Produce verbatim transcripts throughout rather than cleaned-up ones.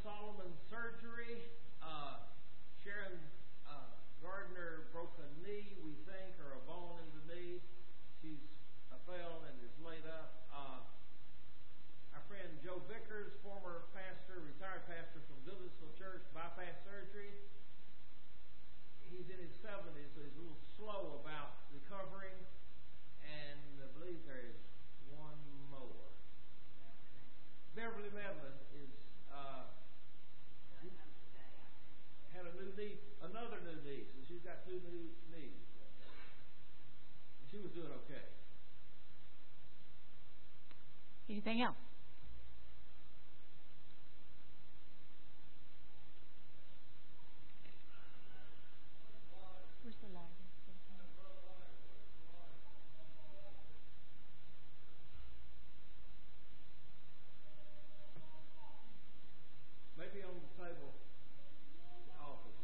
Solomon surgery. Uh, Sharon uh, Gardner broke a knee, we think, or a bone in the knee. She's uh, fell and is laid up. Uh, our friend Joe Vickers, former pastor, retired pastor from Goodlettsville Church, bypass surgery. He's in his seventies, so he's a little slow about recovering. And I believe there is one more. Beverly Medlin is uh, had a new knee, another new knee. So she's got two new knees. And she was doing okay. Anything else? Where's the light? Maybe on the table, the office.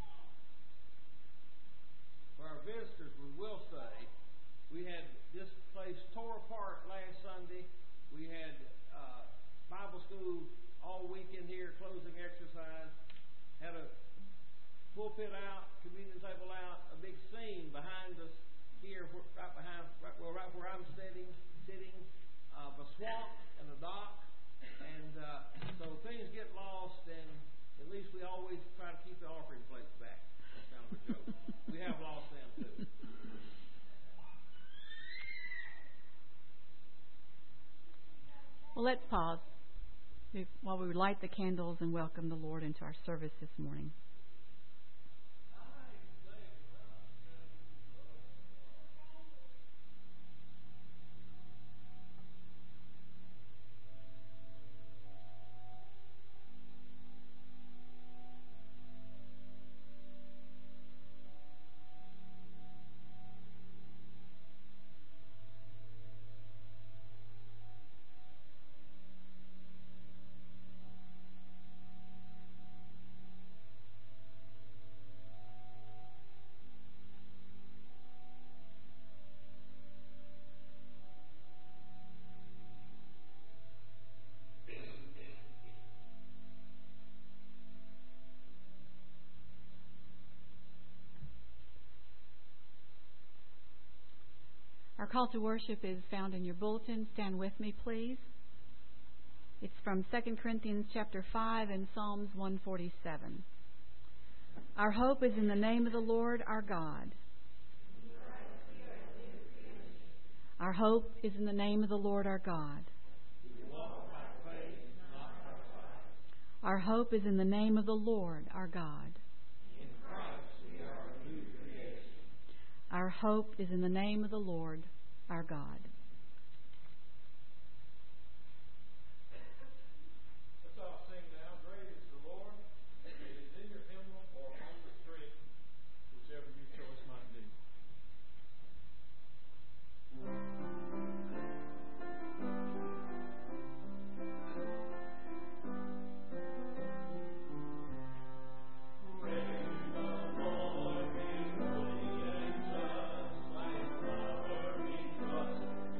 For our visitors, we will say, we had this place tore apart last Sunday. We had uh, Bible school all weekend here, closing exercise. Had a pulpit out, communion table out, a big scene behind us here, right behind, right, well, right where I'm sitting, sitting, uh, a swamp and a dock. And uh, so things get lost, and at least we always try to keep the offering plates back. That's kind of a joke. We have lost them too. Well, let's pause while we light the candles and welcome the Lord into our service this morning. Our call to worship is found in your bulletin. Stand with me, please. It's from Second Corinthians chapter five and Psalms one forty-seven. Our hope is in the name of the Lord our God. Our hope is in the name of the Lord our God. Our hope is in the name of the Lord our God. Our hope is in the name of the Lord our God. Let's all sing now. Great is the Lord. It is in your hymnal or on the string, whichever your choice might be. Praise the Lord, his holy angels, like flower we trust.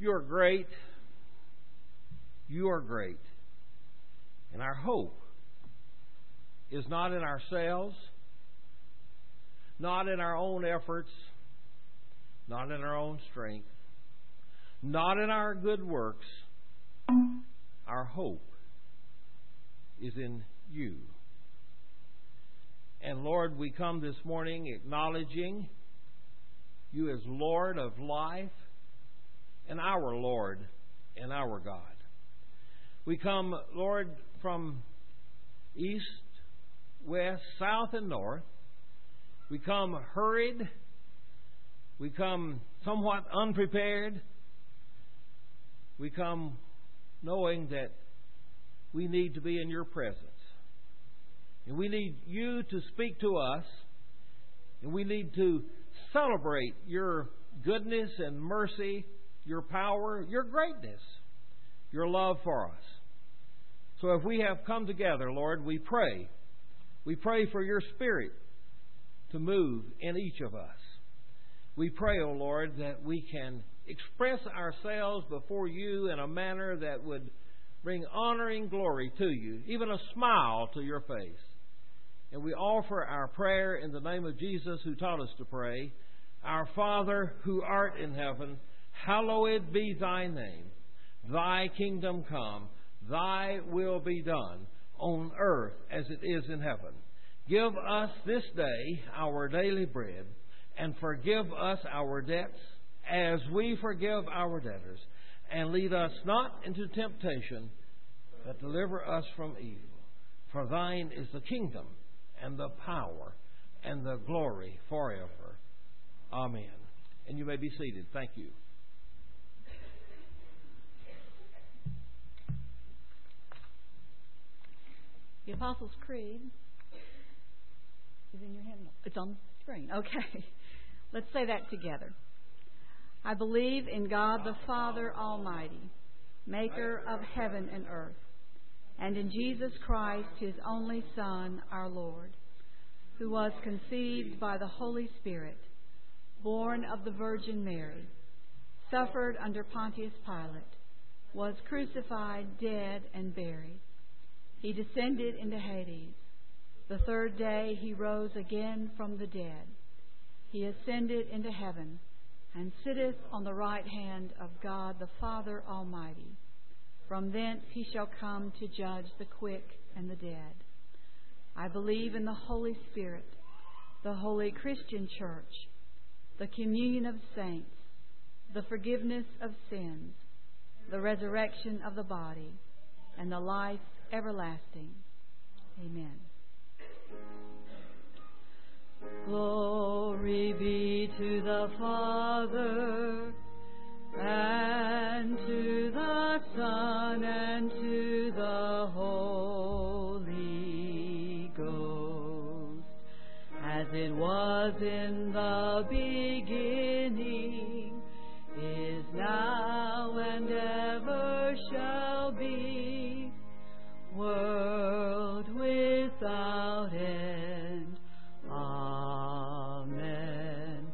you're great. You are great. And our hope is not in ourselves, not in our own efforts, not in our own strength, not in our good works. Our hope is in you. And Lord, we come this morning acknowledging you as Lord of life and our Lord and our God. We come, Lord, from east, west, south, and north. We come hurried. We come somewhat unprepared. We come knowing that we need to be in your presence. And we need you to speak to us. And we need to celebrate your goodness and mercy, your power, your greatness, your love for us. So if we have come together, Lord, we pray. We pray for your Spirit to move in each of us. We pray, O Lord, that we can express ourselves before you in a manner that would bring honoring glory to you, even a smile to your face. And we offer our prayer in the name of Jesus, who taught us to pray. Our Father, who art in heaven, hallowed be thy name. Thy kingdom come, thy will be done on earth as it is in heaven. Give us this day our daily bread, and forgive us our debts as we forgive our debtors. And lead us not into temptation, but deliver us from evil. For thine is the kingdom, and the power, and the glory forever. Amen. And you may be seated. Thank you. The Apostles' Creed is in your hymnal. It's on the screen. Okay. Let's say that together. I believe in God the Father Almighty, maker of heaven and earth, and in Jesus Christ, his only Son, our Lord, who was conceived by the Holy Spirit, born of the Virgin Mary, suffered under Pontius Pilate, was crucified, dead, and buried. He descended into Hades. The third day he rose again from the dead. He ascended into heaven and sitteth on the right hand of God the Father Almighty. From thence he shall come to judge the quick and the dead. I believe in the Holy Spirit, the holy Christian church, the communion of saints, the forgiveness of sins, the resurrection of the body, and the life everlasting. Amen. Glory be to the Father, and to the Son, and to the Holy Ghost, as it was in the beginning, is now, and ever shall be, world without end. Amen.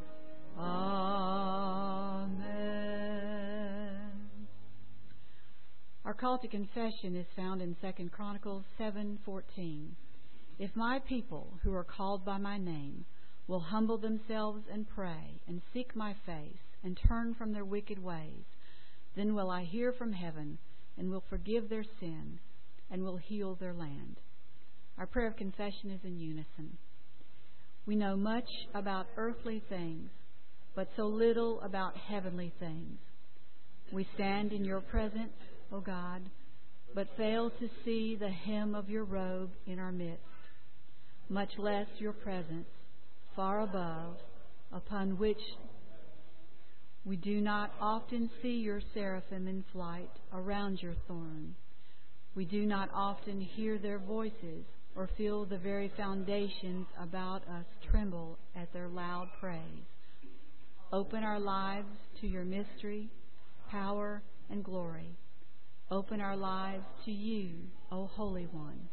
Amen. Our call to confession is found in Second Chronicles seven fourteen. If my people, who are called by my name, will humble themselves and pray, and seek my face, and turn from their wicked ways, then will I hear from heaven, and will forgive their sin, and will heal their land. Our prayer of confession is in unison. We know much about earthly things, but so little about heavenly things. We stand in your presence, O God, but fail to see the hem of your robe in our midst, much less your presence far above, upon which we do not often see your seraphim in flight around your throne. We do not often hear their voices or feel the very foundations about us tremble at their loud praise. Open our lives to your mystery, power, and glory. Open our lives to you, O Holy One.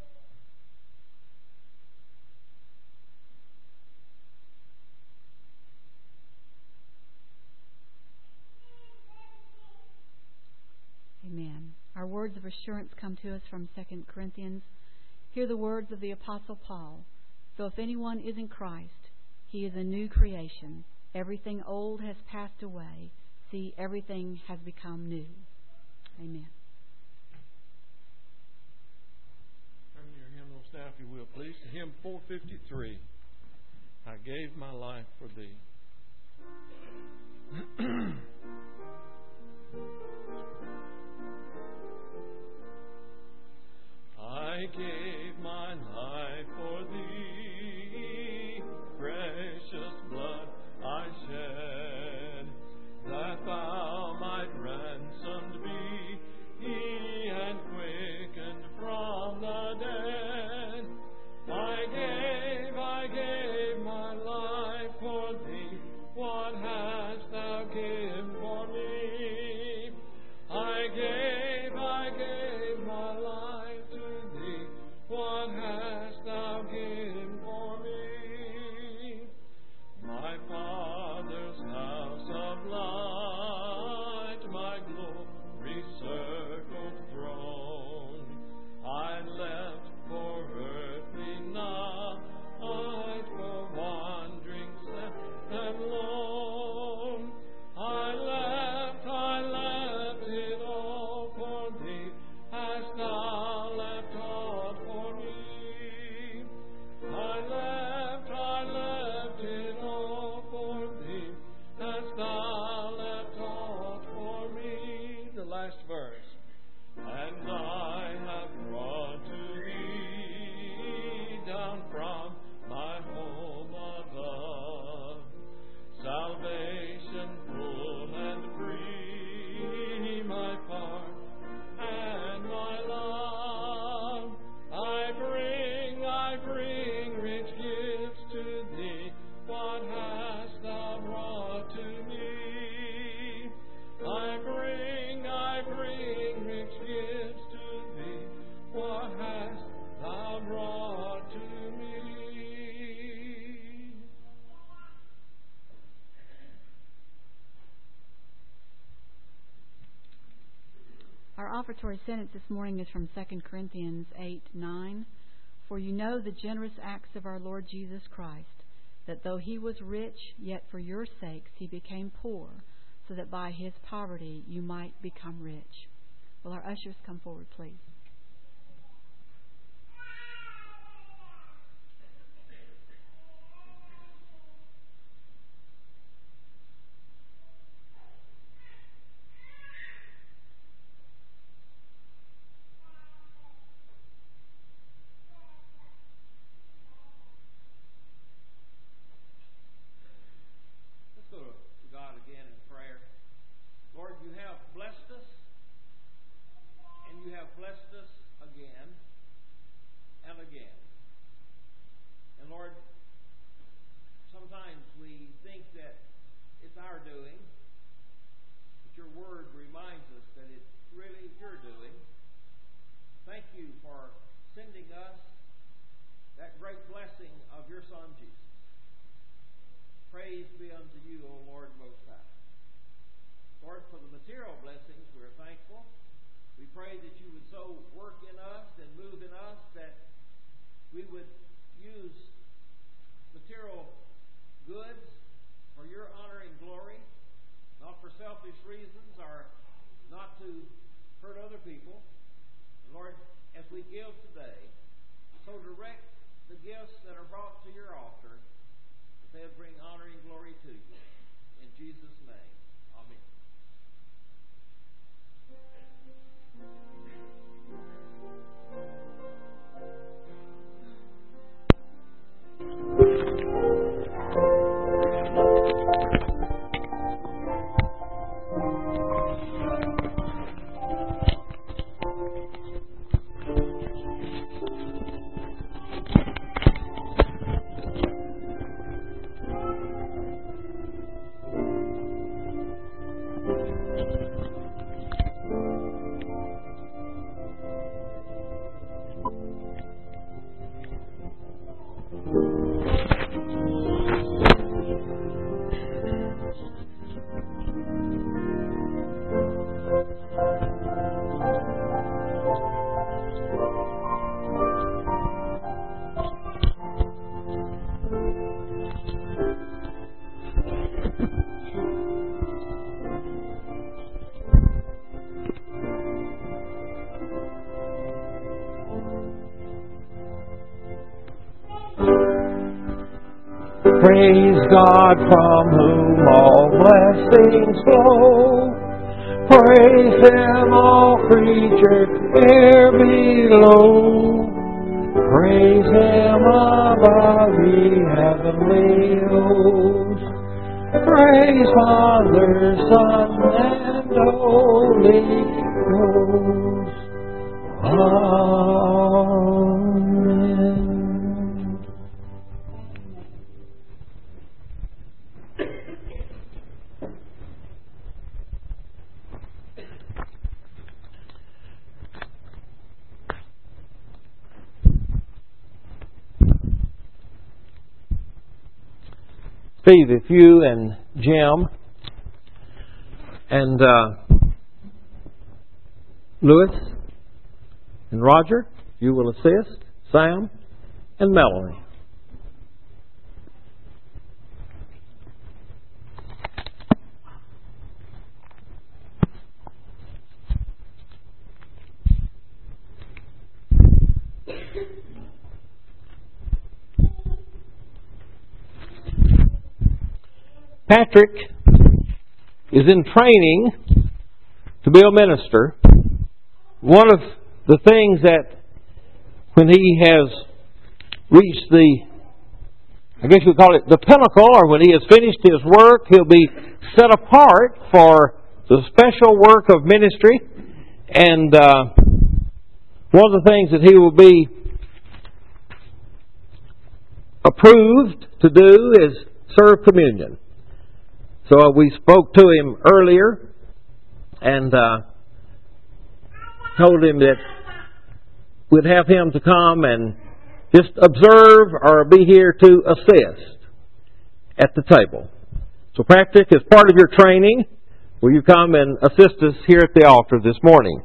words of assurance come to us from Second Corinthians. Hear the words of the Apostle Paul. So if anyone is in Christ, he is a new creation. Everything old has passed away. See, everything has become new. Amen. Turn your hymnal staff, if you will, please, to hymn four fifty-three. I gave my life for thee. I gave my life for thee, precious blood I shed, that thou might ransomed be, and quickened from the dead. I gave, I gave my life for thee, what hast thou given for me? I gave, I gave my life to thee, what hast thou given for me? My Father's house of light, my glory circled throne, I left for earthly night, for wandering sad and lone. I left, I left it all for thee, as thou left all for me. I left, I left it all for thee, as thou left all for me. The last verse. And I have brought to thee, down from my home above, salvation full and free, my part and my love. I bring, I bring rich gifts to thee, what hast thou brought to me? I bring, I bring rich gifts to thee, what hast thou brought to me? Our offertory sentence this morning is from Second Corinthians eight nine. For you know the generous acts of our Lord Jesus Christ, that though he was rich, yet for your sakes he became poor, so that by his poverty you might become rich. Will our ushers come forward, please? Let's go to God again in prayer. Lord, you have blessed us, and you have blessed us again and again. And Lord, sometimes we think that it's our doing, but your word reminds us that it's really your doing. Thank you for sending us that great blessing of your Son, Jesus. Praise be unto you, O Lord Most High. Lord, for the material blessings, we are thankful. We pray that you would so work in us and move in us that we would use material goods for your honor and glory, not for selfish reasons or not to hurt other people. And Lord, as we give today, so direct the gifts that are brought to your altar, that they'll bring honor and glory to you. In Jesus' name, amen. Praise God from whom all blessings flow. Praise Him, all creatures here below. Praise Him above ye heavenly hosts. Praise Father, Son, and Holy Ghost. Amen. Steve, if you and Jim and uh, Lewis and Roger, you will assist, Sam and Melanie. Patrick is in training to be a minister. One of the things that when he has reached the, I guess we call it the pinnacle, or when he has finished his work, he'll be set apart for the special work of ministry. And uh, one of the things that he will be approved to do is serve communion. So we spoke to him earlier and uh, told him that we'd have him to come and just observe or be here to assist at the table. So Patrick, as part of your training, will you come and assist us here at the altar this morning?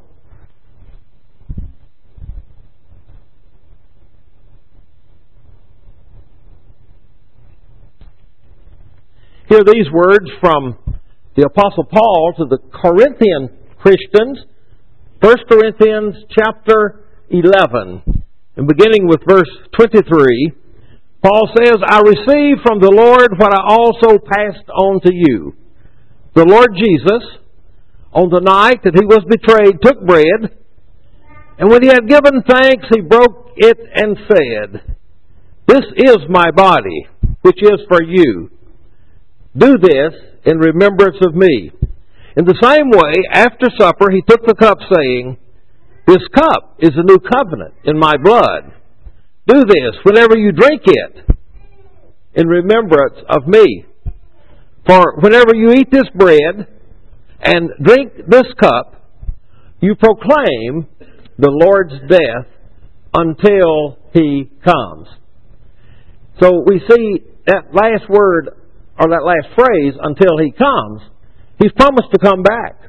Hear these words from the Apostle Paul to the Corinthian Christians, First Corinthians chapter eleven, and beginning with verse twenty-three, Paul says, I received from the Lord what I also passed on to you. The Lord Jesus, on the night that He was betrayed, took bread, and when He had given thanks, He broke it and said, This is my body, which is for you. Do this in remembrance of me. In the same way, after supper, He took the cup, saying, This cup is the new covenant in my blood. Do this whenever you drink it in remembrance of me. For whenever you eat this bread and drink this cup, you proclaim the Lord's death until He comes. So we see that last word, or that last phrase, until He comes. He's promised to come back.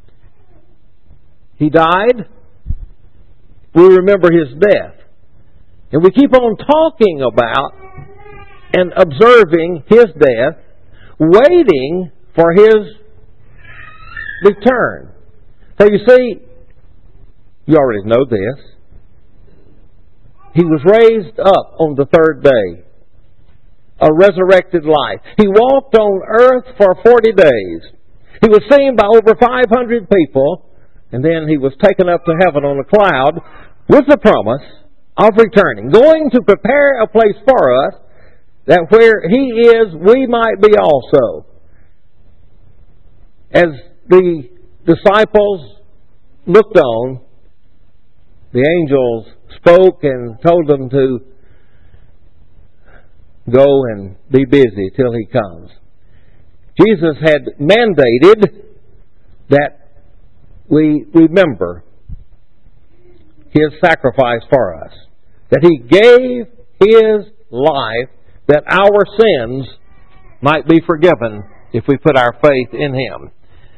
He died. We remember His death. And we keep on talking about and observing His death, waiting for His return. So you see, you already know this. He was raised up on the third day. A resurrected life. He walked on earth for forty days. He was seen by over five hundred people, and then He was taken up to heaven on a cloud with the promise of returning, going to prepare a place for us, that where He is, we might be also. As the disciples looked on, the angels spoke and told them to go and be busy till He comes. Jesus had mandated that we remember His sacrifice for us. That He gave His life that our sins might be forgiven if we put our faith in Him.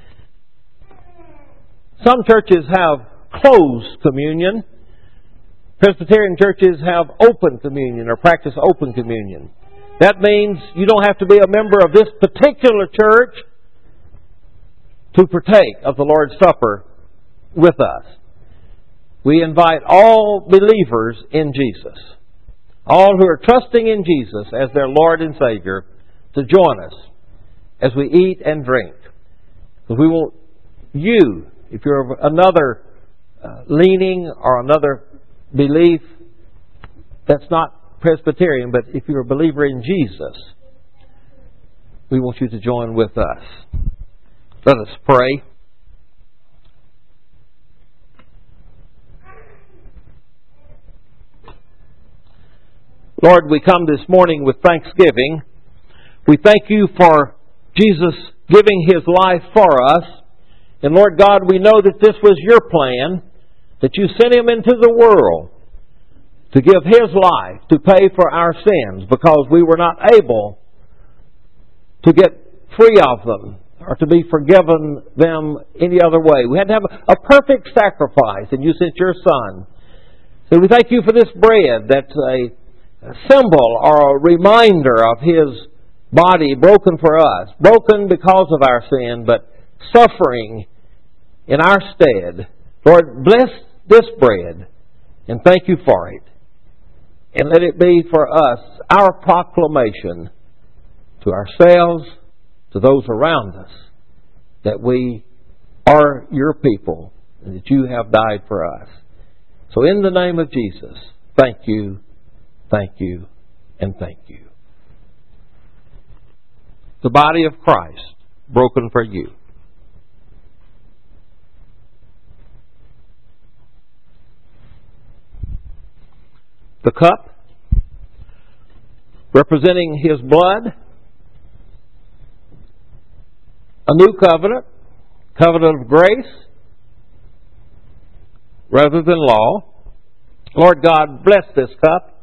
Some churches have closed communion. Presbyterian churches have open communion or practice open communion. That means you don't have to be a member of this particular church to partake of the Lord's Supper with us. We invite all believers in Jesus, all who are trusting in Jesus as their Lord and Savior, to join us as we eat and drink. Because we want you, if you're of another uh, leaning or another belief that's not Presbyterian, but if you're a believer in Jesus, we want you to join with us. Let us pray. Lord, we come this morning with thanksgiving. We thank you for Jesus giving His life for us. And Lord God, we know that this was your plan, that you sent Him into the world to give His life to pay for our sins because we were not able to get free of them or to be forgiven them any other way. We had to have a perfect sacrifice, and you sent your Son. So we thank you for this bread that's a symbol or a reminder of His body broken for us, broken because of our sin, but suffering in our stead. Lord, bless this bread and thank you for it. And let it be for us our proclamation to ourselves, to those around us, that we are your people and that you have died for us. So in the name of Jesus, thank you, thank you, and thank you. The body of Christ broken for you. The cup representing His blood. A new covenant, covenant of grace rather than law. Lord God, bless this cup.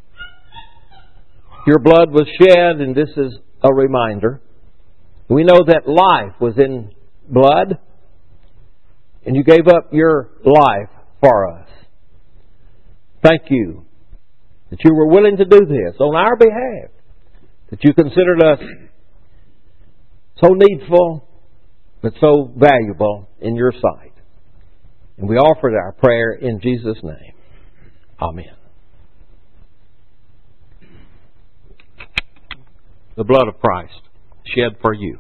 Your blood was shed, and this is a reminder. We know that life was in blood, and you gave up your life for us. Thank you that you were willing to do this on our behalf, that you considered us so needful, but so valuable in your sight. And we offer our prayer in Jesus' name. Amen. The blood of Christ shed for you.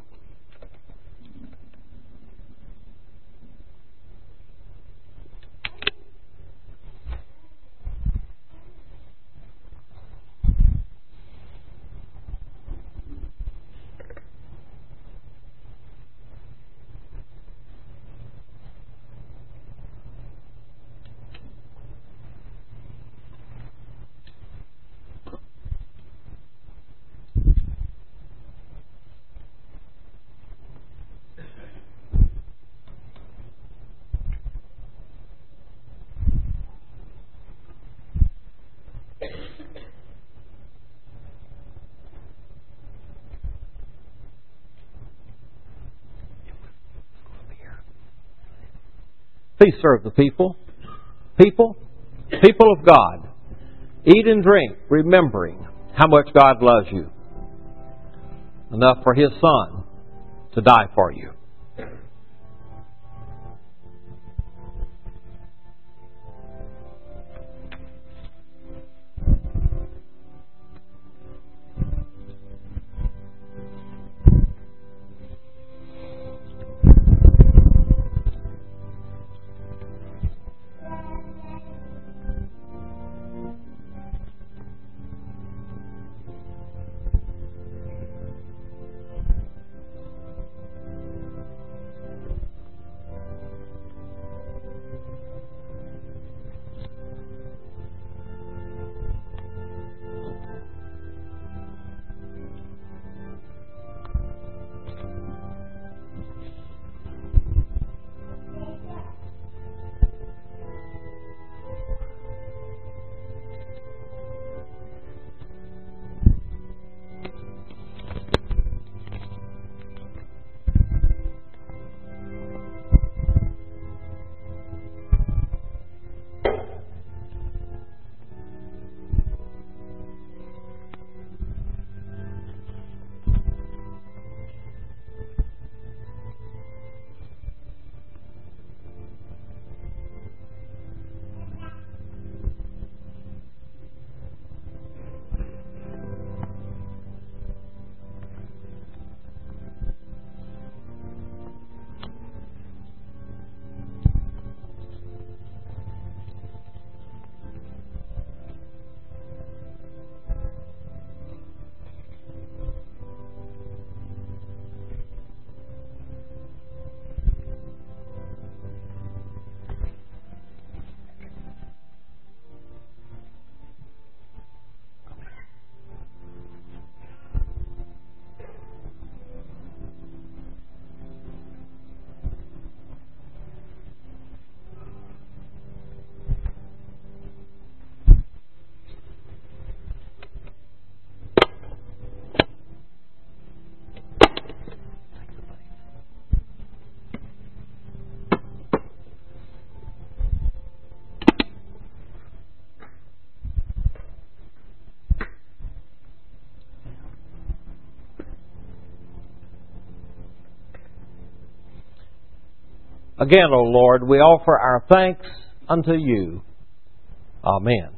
Please serve the people. People, people of God, eat and drink, remembering how much God loves you. Enough for His Son to die for you. Again, O Lord, we offer our thanks unto you. Amen.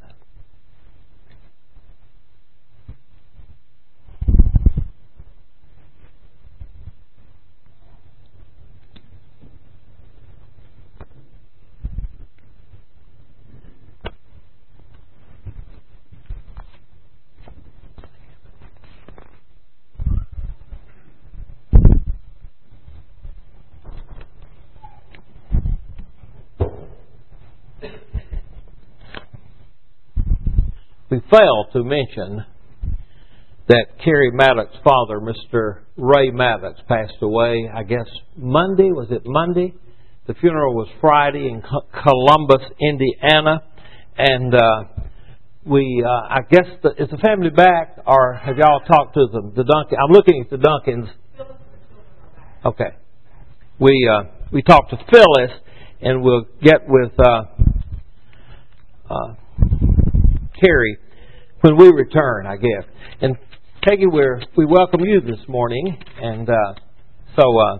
We failed to mention that Carrie Maddox's father, Mister Ray Maddox, passed away, I guess, Monday. Was it Monday? The funeral was Friday in Columbus, Indiana. And uh, we, uh, I guess, the, is the family back, or have y'all talked to them? The Duncan. I'm looking at the Duncans. Okay. We, uh, we talked to Phyllis, and we'll get with uh, uh, Carrie when we return, I guess. And Peggy, we're, we welcome you this morning. And uh, so uh,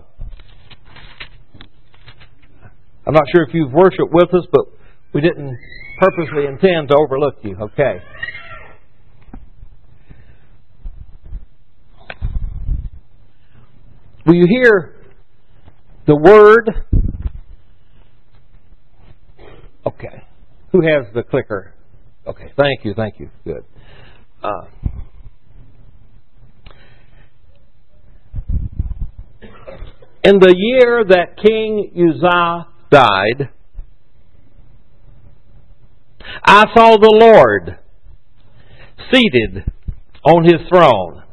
I'm not sure if you've worshiped with us, but we didn't purposely intend to overlook you. Okay. Will you hear the word? Okay. Who has the clicker? Okay. Thank you. Thank you. Good. Uh, in the year that King Uzziah died, I saw the Lord seated on His throne,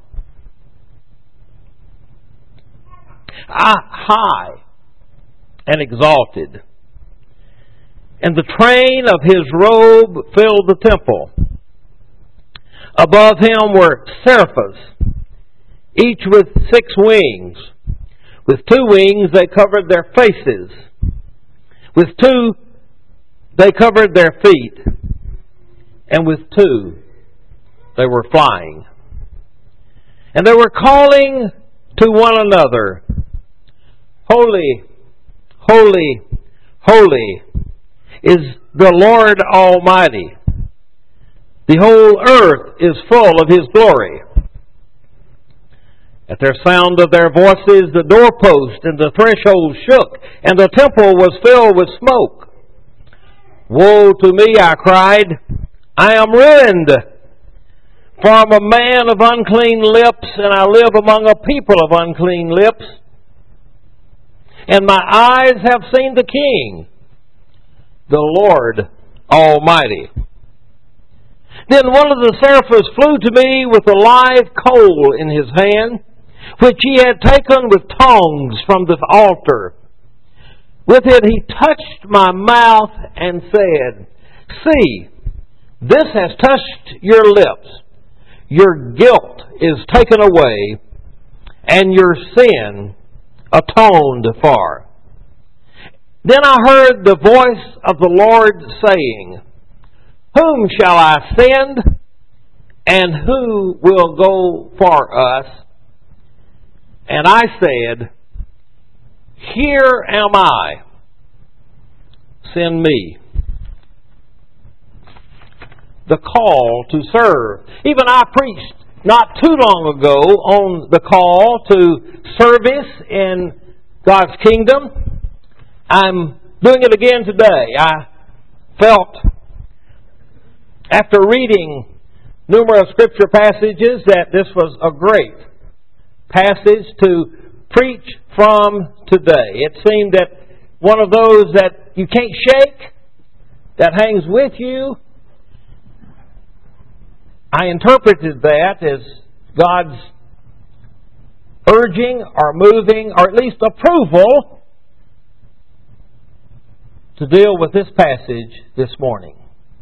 high and exalted, and the train of His robe filled the temple. Above Him were seraphs, each with six wings. With two wings they covered their faces. With two they covered their feet. And with two they were flying. And they were calling to one another, Holy, holy, holy is the Lord Almighty. The whole earth is full of His glory. At their sound of their voices, the doorpost and the threshold shook, and the temple was filled with smoke. Woe to me, I cried, I am ruined, for I am a man of unclean lips, and I live among a people of unclean lips. And my eyes have seen the King, the Lord Almighty. Then one of the seraphs flew to me with a live coal in his hand, which he had taken with tongs from the altar. With it he touched my mouth and said, See, this has touched your lips. Your guilt is taken away, and your sin atoned for. Then I heard the voice of the Lord saying, Whom shall I send, and who will go for us? And I said, Here am I. Send me. The call to serve. Even I preached not too long ago on the call to service in God's kingdom. I'm doing it again today. I felt, after reading numerous scripture passages, that this was a great passage to preach from today. It seemed that one of those that you can't shake, that hangs with you. I interpreted that as God's urging or moving, or at least approval, to deal with this passage this morning.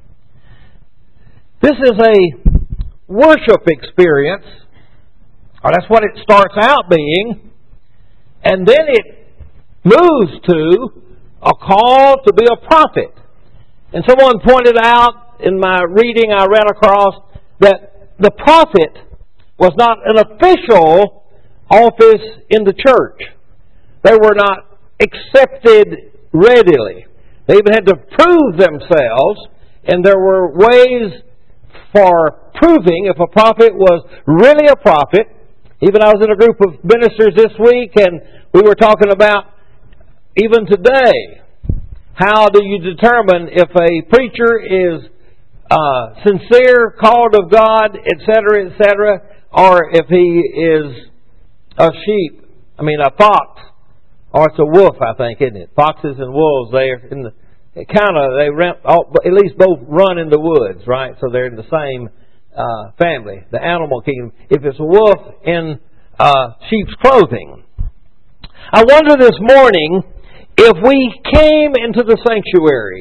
This is a worship experience, or that's what it starts out being, and then it moves to a call to be a prophet. And someone pointed out in my reading I ran across that the prophet was not an official office in the church. They were not accepted readily. They even had to prove themselves, and there were ways for proving if a prophet was really a prophet. Even I was in a group of ministers this week, and we were talking about, even today, how do you determine if a preacher is uh, sincere, called of God, et cetera, et cetera, or if he is a sheep, I mean a fox, or it's a wolf, I think, isn't it? Foxes and wolves, they're in the kind of they run, at least both run in the woods, right? So they're in the same uh, family, the animal kingdom. If it's a wolf in uh, sheep's clothing, I wonder this morning if we came into the sanctuary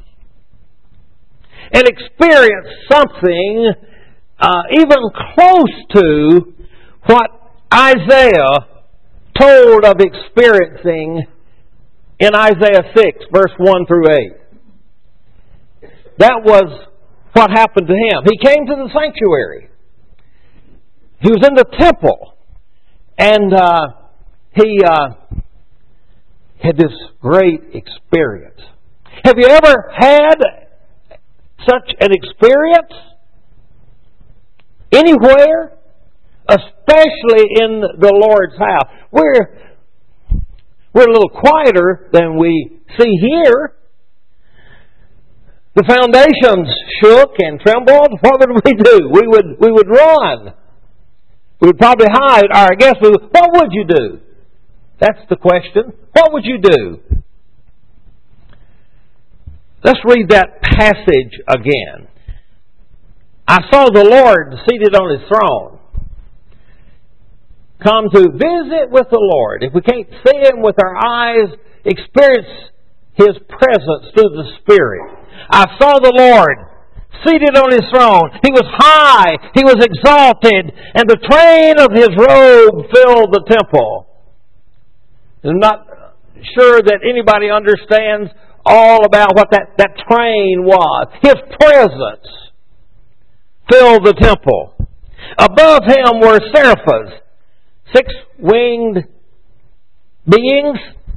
and experienced something uh, even close to what Isaiah told of experiencing in Isaiah six, verse one through eight. That was what happened to him. He came to the sanctuary. He was in the temple. And uh, he uh, had this great experience. Have you ever had such an experience? Anywhere? Especially in the Lord's house. We're, we're a little quieter than we see here. The foundations shook and trembled. What would we do? We would, we would run. We would probably hide. Or I guess we would, what would you do? That's the question. What would you do? Let's read that passage again. I saw the Lord seated on His throne. Come to visit with the Lord. If we can't see Him with our eyes, experience His presence through the Spirit. I saw the Lord seated on His throne. He was high. He was exalted. And the train of His robe filled the temple. I'm not sure that anybody understands all about what that, that train was. His presence filled the temple. Above Him were seraphs, six-winged beings.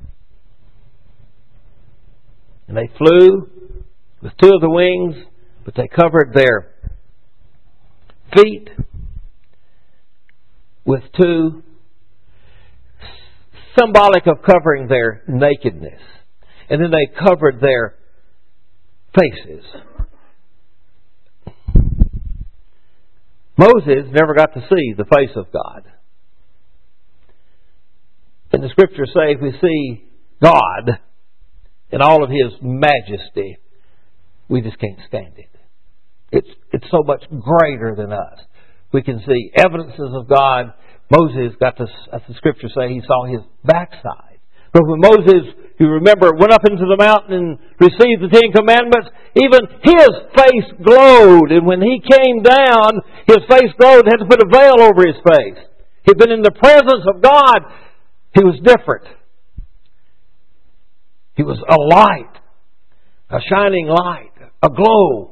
And they flew with two of the wings, but they covered their feet with two, symbolic of covering their nakedness. And then they covered their faces. Moses never got to see the face of God. And the Scriptures say if we see God in all of His majesty, we just can't stand it. It's, it's so much greater than us. We can see evidences of God. Moses got to, as the Scriptures say, he saw His backside. But when Moses, you remember, went up into the mountain and received the Ten Commandments, even his face glowed. And when he came down, his face glowed. He had to put a veil over his face. He'd been in the presence of God. He was different. He was a light, a shining light, a glow.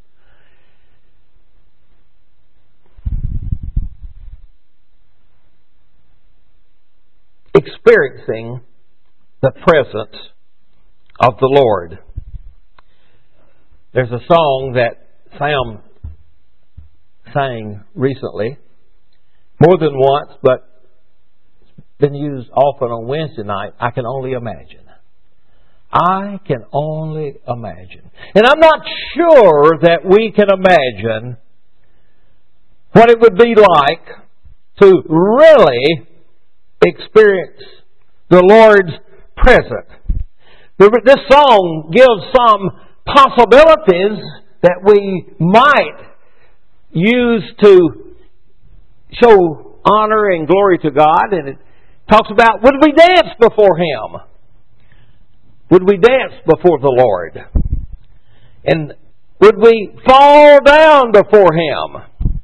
Experiencing the presence of the Lord. There's a song that Sam sang recently, more than once, but been used often on Wednesday night. I can only imagine. I can only imagine. And I'm not sure that we can imagine what it would be like to really experience the Lord's presence. This song gives some possibilities that we might use to show honor and glory to God. And it talks about, would we dance before Him? Would we dance before the Lord? And would we fall down before Him?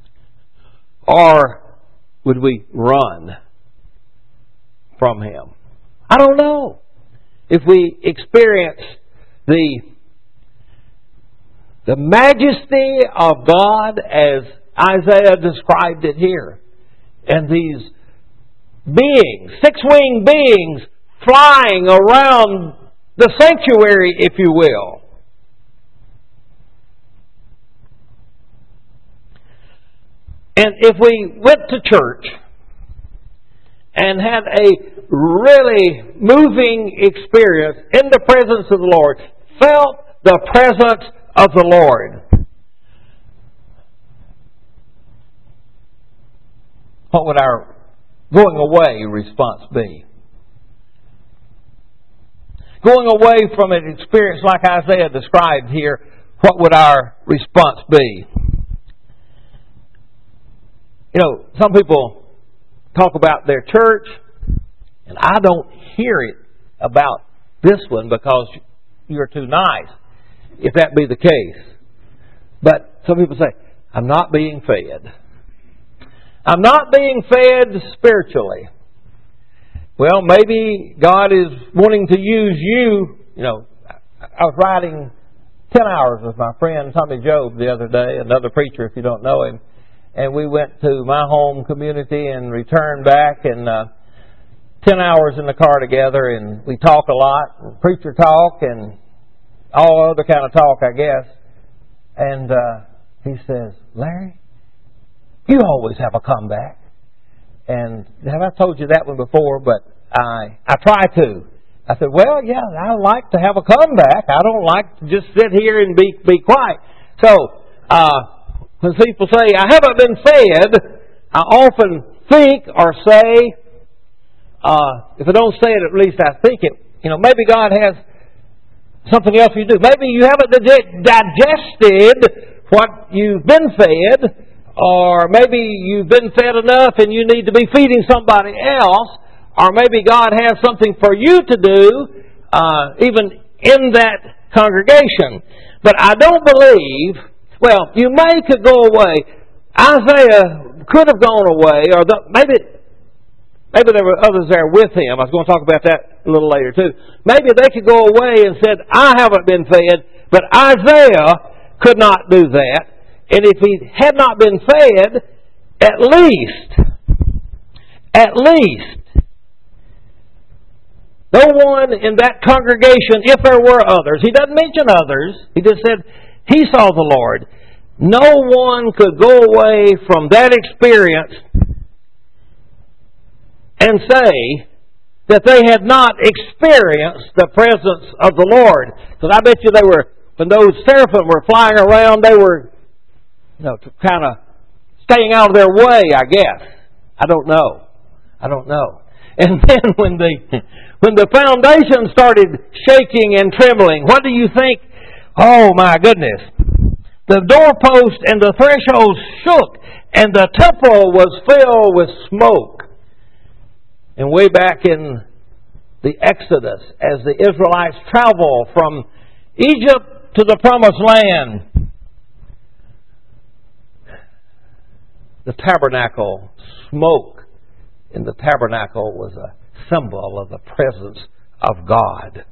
Or would we run from Him? I don't know. If we experience the, the majesty of God as Isaiah described it here, and these beings, six-winged beings, flying around the sanctuary, if you will. And if we went to church and had a really moving experience in the presence of the Lord, felt the presence of the Lord, what would our going away response be? Going away from an experience like Isaiah described here, what would our response be? You know, some people talk about their church, and I don't hear it about this one because you're too nice, if that be the case. But some people say, I'm not being fed. I'm not being fed spiritually. Well, maybe God is wanting to use you. You know, I was riding ten hours with my friend Tommy Job the other day, another preacher if you don't know him. And we went to my home community and returned back, and uh, ten hours in the car together, and we talk a lot, and preacher talk, and all other kind of talk, I guess. And uh, he says, Larry, you always have a comeback. And have I told you that one before? But I I try to. I said, well, yeah, I like to have a comeback. I don't like to just sit here and be be quiet. So, uh, when people say, I haven't been fed, I often think or say, uh, if I don't say it, at least I think it, you know, maybe God has something else you do. Maybe you haven't digested what you've been fed, or maybe you've been fed enough and you need to be feeding somebody else, or maybe God has something for you to do, uh, even in that congregation. But I don't believe, well, you may could go away. Isaiah could have gone away, or the, maybe maybe there were others there with him. I was going to talk about that a little later too. Maybe they could go away and said, I haven't been fed, but Isaiah could not do that. And if he had not been fed, at least, at least, no one in that congregation, if there were others, he doesn't mention others, he just said he saw the Lord. No one could go away from that experience and say that they had not experienced the presence of the Lord. Because I bet you they were, when those seraphim were flying around, they were, you know, kind of staying out of their way, I guess. I don't know. I don't know. And then when the when the foundation started shaking and trembling, what do you think? Oh my goodness. The doorpost and the threshold shook, and the temple was filled with smoke. And way back in the Exodus, as the Israelites travel from Egypt to the Promised Land, the tabernacle, smoke in the tabernacle was a symbol of the presence of God.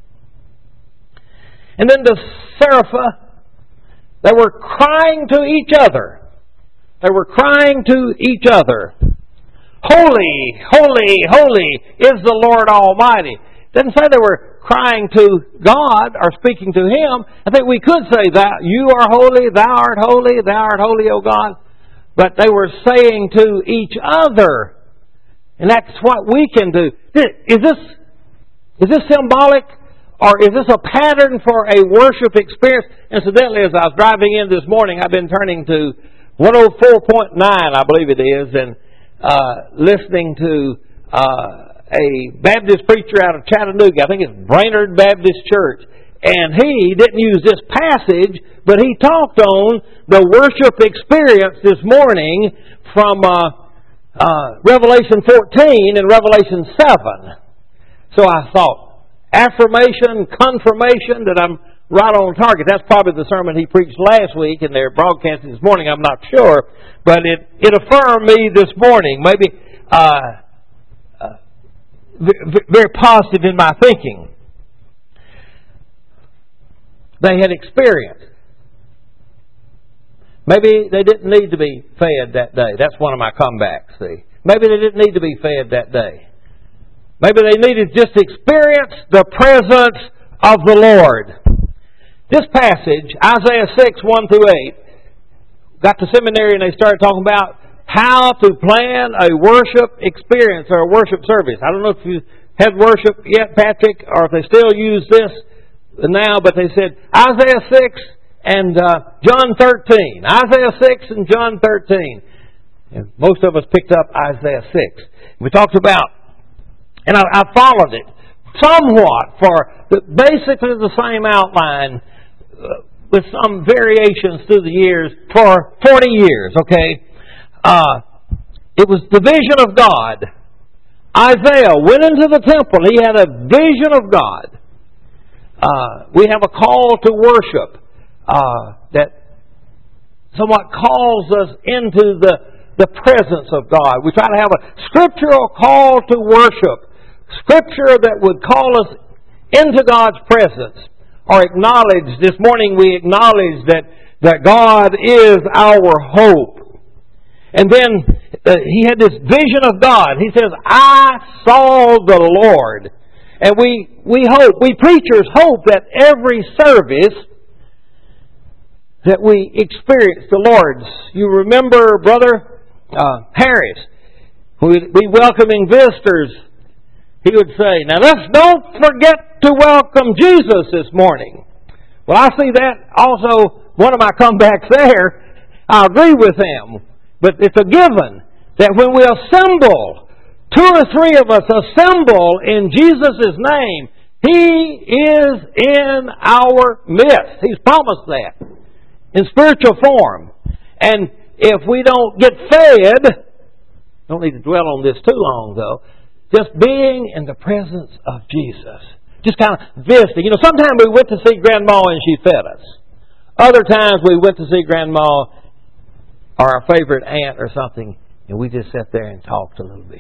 And then the seraphim, they were crying to each other. They were crying to each other. Holy, holy, holy is the Lord Almighty. It doesn't say they were crying to God or speaking to Him. I think we could say that. You are holy, thou art holy, thou art holy, O God. But they were saying to each other. And that's what we can do. Is this, is this symbolic? Or is this a pattern for a worship experience? Incidentally, as I was driving in this morning, I've been turning to one oh four point nine, I believe it is, and uh, listening to uh, a Baptist preacher out of Chattanooga. I think it's Brainerd Baptist Church. And he didn't use this passage, but he talked on the worship experience this morning from uh, uh, Revelation fourteen and Revelation seven. So I thought, affirmation, confirmation that I'm right on target. That's probably the sermon he preached last week and they're broadcasting this morning. I'm not sure. But it, it affirmed me this morning. Maybe uh, uh, very positive in my thinking. They had experienced. Maybe they didn't need to be fed that day. That's one of my comebacks, see. Maybe they didn't need to be fed that day. Maybe they needed just to experience the presence of the Lord. This passage, Isaiah six, one through eight, got to seminary and they started talking about how to plan a worship experience or a worship service. I don't know if you had worship yet, Patrick, or if they still use this now, but they said Isaiah six and uh, John thirteen. Isaiah six and John thirteen. And most of us picked up Isaiah six. We talked about, and I, I followed it somewhat for the, basically the same outline uh, with some variations through the years for forty years, okay? Uh, it was the vision of God. Isaiah went into the temple. He had a vision of God. Uh, we have a call to worship uh, that somewhat calls us into the, the presence of God. We try to have a scriptural call to worship. Scripture that would call us into God's presence. Or acknowledge, this morning we acknowledge that, that God is our hope. And then uh, he had this vision of God. He says, I saw the Lord. And we, we hope, we preachers hope that every service that we experience the Lord's. You remember Brother uh, Harris, who would be welcoming visitors. He would say, now let's don't forget to welcome Jesus this morning. Well, I see that also, one of my comebacks there, I agree with him. But it's a given that when we assemble, two or three of us assemble in Jesus' name, He is in our midst. He's promised that in spiritual form. And if we don't get fed, don't need to dwell on this too long though, just being in the presence of Jesus. Just kind of visiting. You know, sometimes we went to see Grandma and she fed us. Other times we went to see Grandma or our favorite aunt or something, and we just sat there and talked a little bit.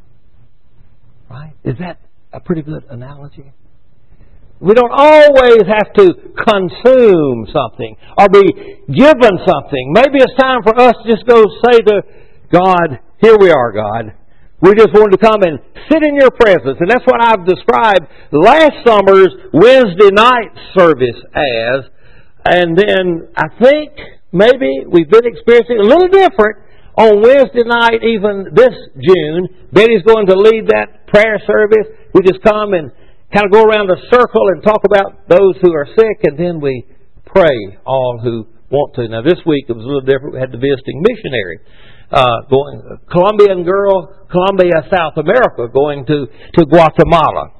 Right? Is that a pretty good analogy? We don't always have to consume something or be given something. Maybe it's time for us to just go say to God, here we are, God. We just wanted to come and sit in your presence. And that's what I've described last summer's Wednesday night service as. And then I think maybe we've been experiencing a little different on Wednesday night, even this June. Betty's going to lead that prayer service. We just come and kind of go around a circle and talk about those who are sick, and then we pray all who want to. Now this week it was a little different. We had the visiting missionary. Uh, going, a Colombian girl, Colombia, South America, going to, to Guatemala.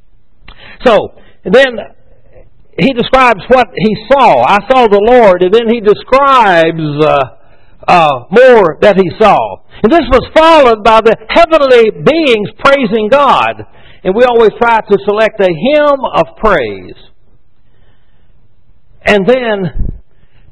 So, and then he describes what he saw. I saw the Lord, and then he describes uh, uh, more that he saw. And this was followed by the heavenly beings praising God. And we always try to select a hymn of praise. And then,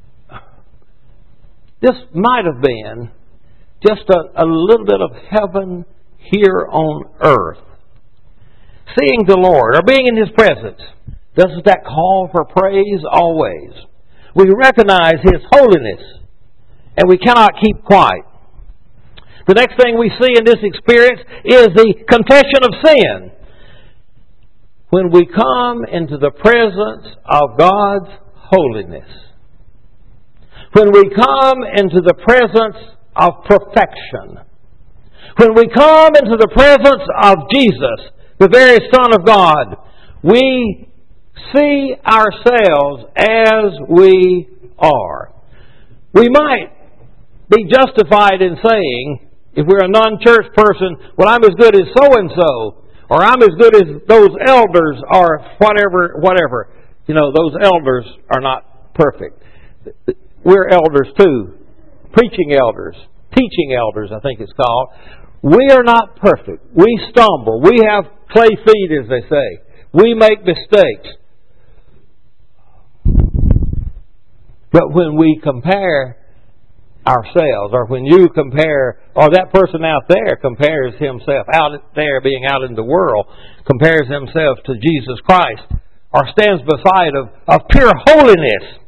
this might have been just a, a little bit of heaven here on earth. Seeing the Lord, or being in His presence. Doesn't that call for praise? Always. We recognize His holiness, and we cannot keep quiet. The next thing we see in this experience is the confession of sin. When we come into the presence of God's holiness. When we come into the presence of perfection. When we come into the presence of Jesus, the very Son of God, we see ourselves as we are. We might be justified in saying, if we're a non-church person, well, I'm as good as so-and-so, or I'm as good as those elders, or whatever, whatever. You know, those elders are not perfect. We're elders too. Preaching elders. Teaching elders, I think it's called. We are not perfect. We stumble. We have clay feet, as they say. We make mistakes. But when we compare ourselves, or when you compare, or that person out there compares himself, out there being out in the world, compares himself to Jesus Christ, or stands beside of, of pure holiness,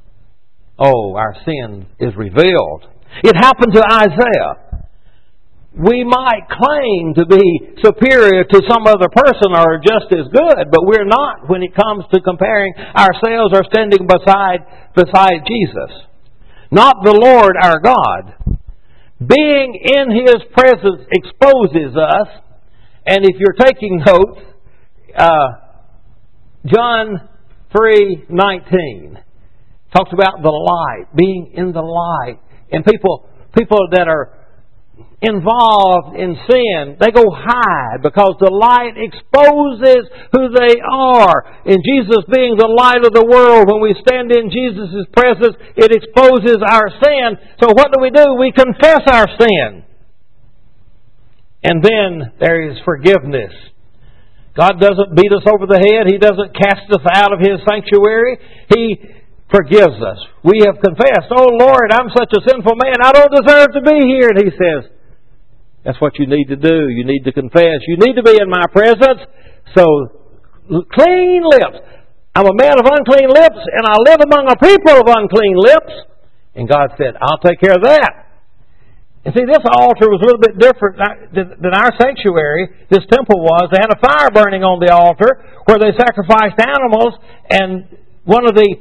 oh, our sin is revealed. It happened to Isaiah. we might claim to be superior to some other person or just as good, but we're not when it comes to comparing ourselves or standing beside, beside Jesus. Not the Lord our God. Being in His presence exposes us, and if you're taking notes, uh, John three nineteen talks about the light, being in the light. And people people that are involved in sin, they go hide because the light exposes who they are. And Jesus being the light of the world, when we stand in Jesus' presence, it exposes our sin. So what do we do? We confess our sin. And then there is forgiveness. God doesn't beat us over the head. He doesn't cast us out of His sanctuary. He forgives us. We have confessed, "Oh Lord, I'm such a sinful man. I don't deserve to be here." And He says, that's what you need to do. You need to confess. You need to be in my presence. So, clean lips. I'm a man of unclean lips, and I live among a people of unclean lips. And God said, I'll take care of that. And see, this altar was a little bit different than our sanctuary. This temple was. They had a fire burning on the altar where they sacrificed animals. And one of the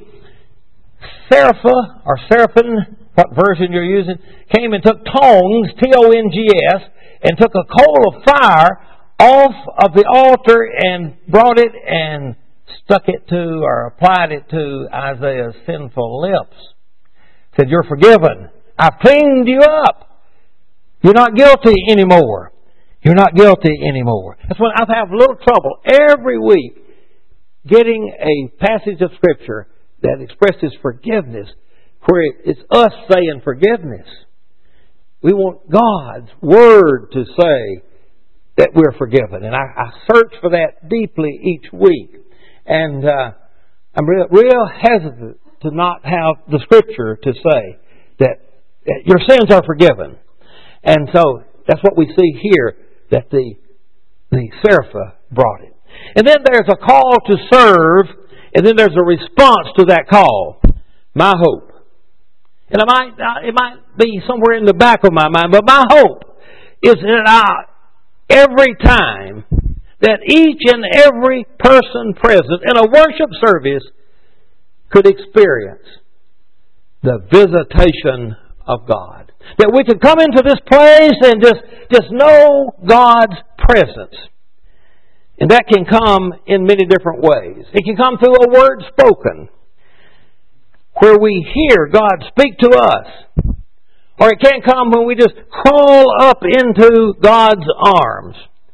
serapha, or seraphim, what version you're using, came and took tongs, T O N G S, and took a coal of fire off of the altar and brought it and stuck it to or applied it to Isaiah's sinful lips. Said, "You're forgiven. I've cleaned you up. You're not guilty anymore. You're not guilty anymore." That's when I have a little trouble every week getting a passage of Scripture that expresses forgiveness, where it's us saying forgiveness. We want God's Word to say that we're forgiven. And I, I search for that deeply each week. And uh, I'm real, real hesitant to not have the Scripture to say that, that your sins are forgiven. And so that's what we see here, that the, the Serapha brought it. And then there's a call to serve, and then there's a response to that call. My hope. And it might, it might be somewhere in the back of my mind, but my hope is that I, every time that each and every person present in a worship service could experience the visitation of God. That we could come into this place and just, just know God's presence. And that can come in many different ways. It can come through a word spoken, where we hear God speak to us. Or it can come when we just crawl up into God's arms.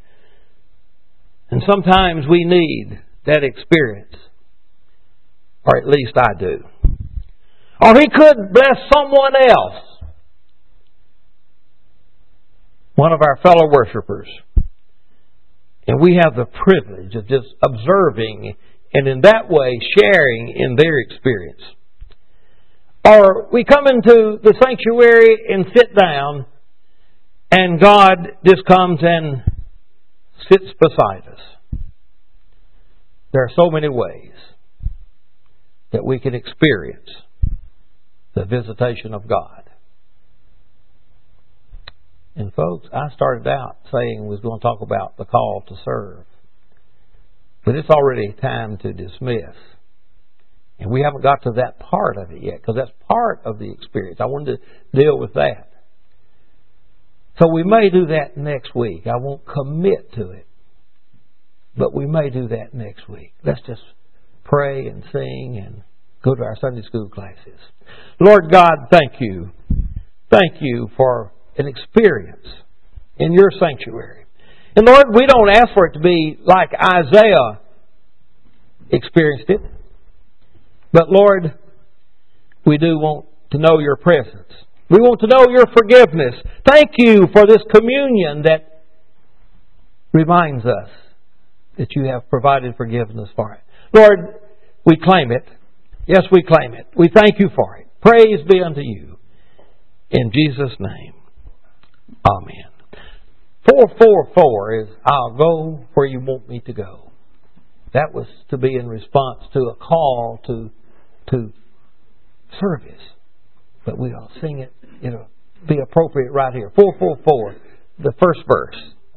And sometimes we need that experience. Or at least I do. Or He could bless someone else. One of our fellow worshipers. And we have the privilege of just observing and in that way sharing in their experience. Or we come into the sanctuary and sit down, and God just comes and sits beside us. There are so many ways that we can experience the visitation of God. And folks, I started out saying we was going to talk about the call to serve. But it's already time to dismiss. And we haven't got to that part of it yet, because that's part of the experience. I wanted to deal with that. So we may do that next week. I won't commit to it. But we may do that next week. Let's just pray and sing and go to our Sunday school classes. Lord God, thank you. Thank you for an experience in your sanctuary. And Lord, we don't ask for it to be like Isaiah experienced it. But Lord, we do want to know your presence. We want to know your forgiveness. Thank you for this communion that reminds us that you have provided forgiveness for it. Lord, we claim it. Yes, we claim it. We thank you for it. Praise be unto you. In Jesus' name. Amen. four four four is, I'll go where you want me to go. That was to be in response to a call to to service. But we'll sing it. It'll be appropriate right here. four four four. the first verse.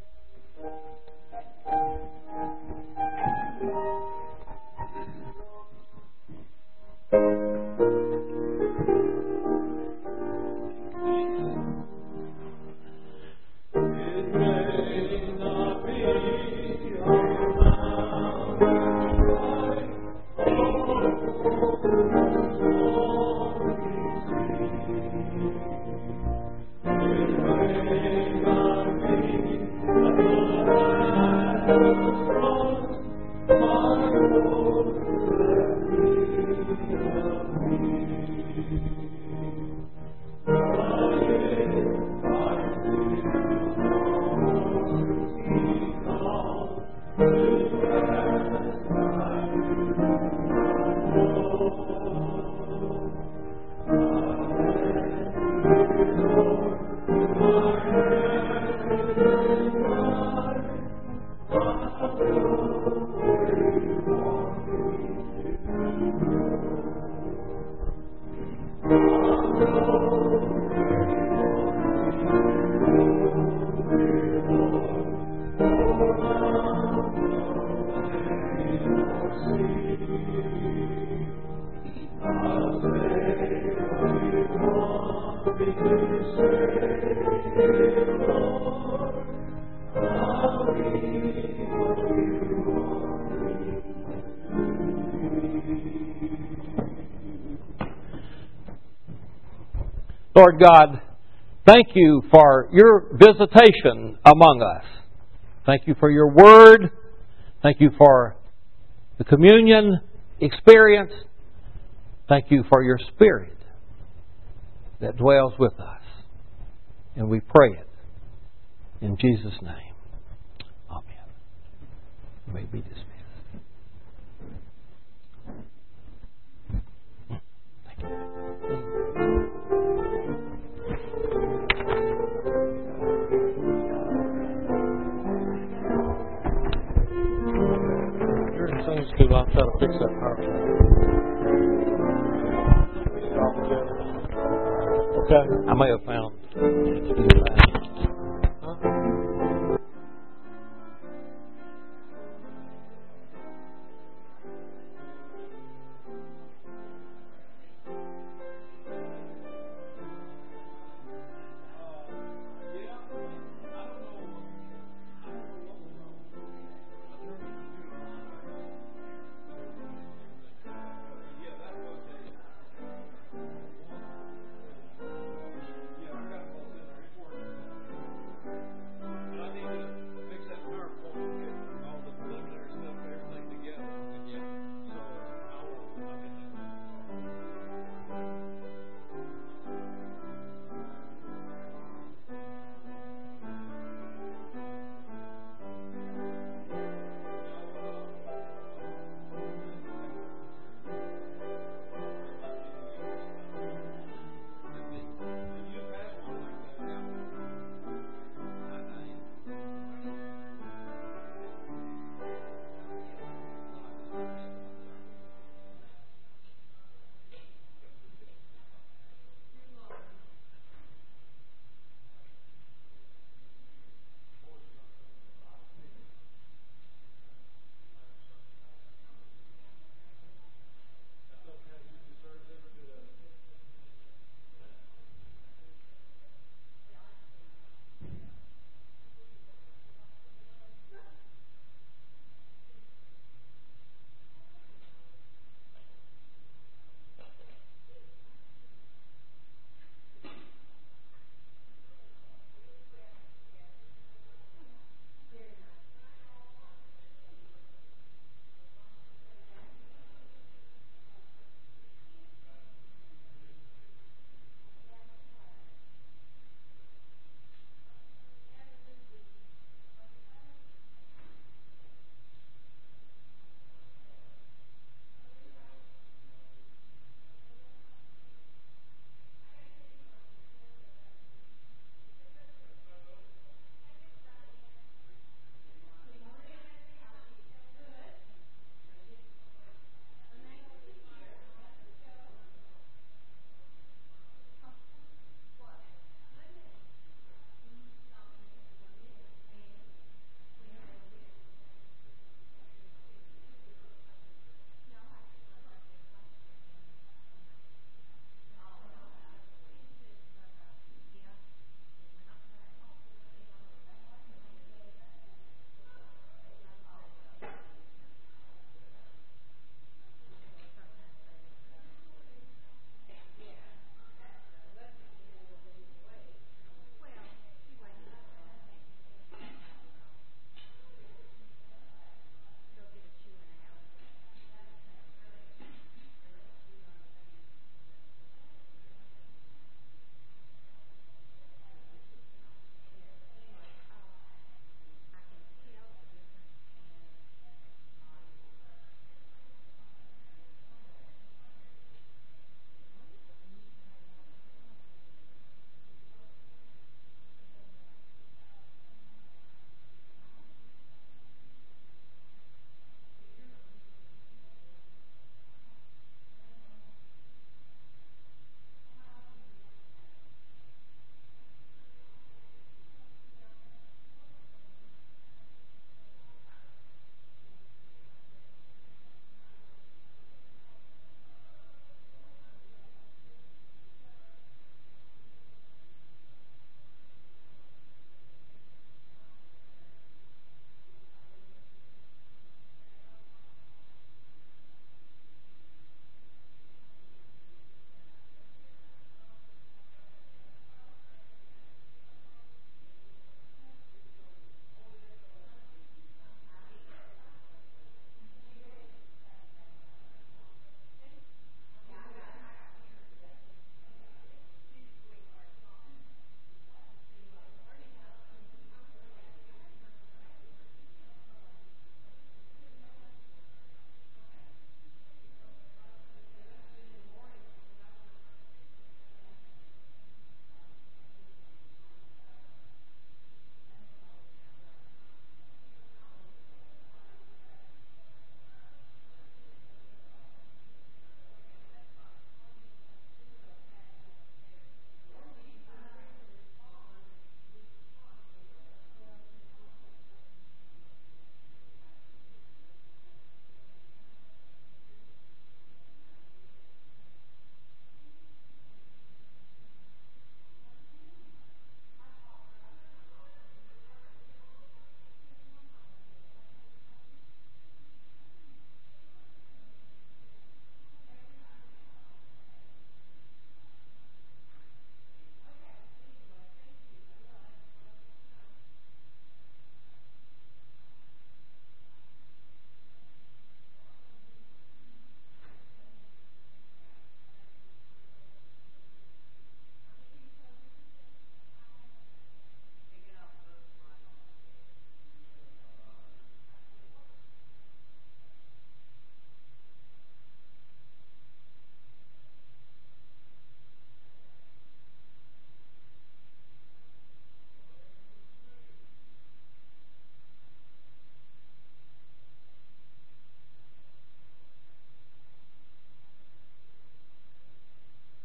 Lord God, thank you for your visitation among us. Thank you for your word. Thank you for the communion experience. Thank you for your Spirit that dwells with us. And we pray it in Jesus' name. Amen. You may be dismissed. Thank you. Sunday school, I'll try to fix that PowerPoint. Okay. I may have found.